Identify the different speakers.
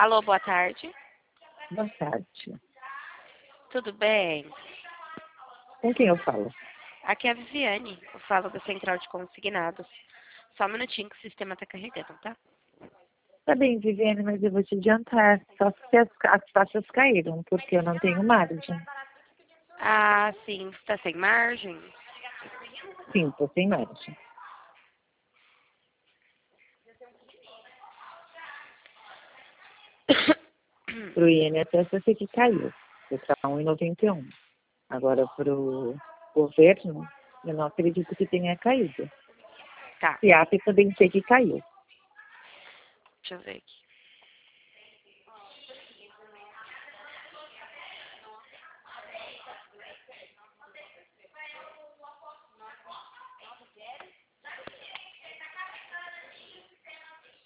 Speaker 1: Alô, boa tarde.
Speaker 2: Boa tarde.
Speaker 1: Tudo bem?
Speaker 2: Com quem eu falo?
Speaker 1: Aqui é a Viviane. Eu falo da Central de Consignados. Só um minutinho que o sistema tá carregando, tá?
Speaker 2: Tá bem, Viviane, mas eu vou te adiantar. Só se as taxas caíram, porque eu não tenho margem.
Speaker 1: Ah, sim. Você tá sem margem?
Speaker 2: Sim, tô sem margem. Pro INSS eu sei que caiu. Foi para 1,91. Agora pro governo, eu não acredito que tenha caído.
Speaker 1: Tá.
Speaker 2: CIAP também sei que caiu.
Speaker 1: Deixa eu ver aqui.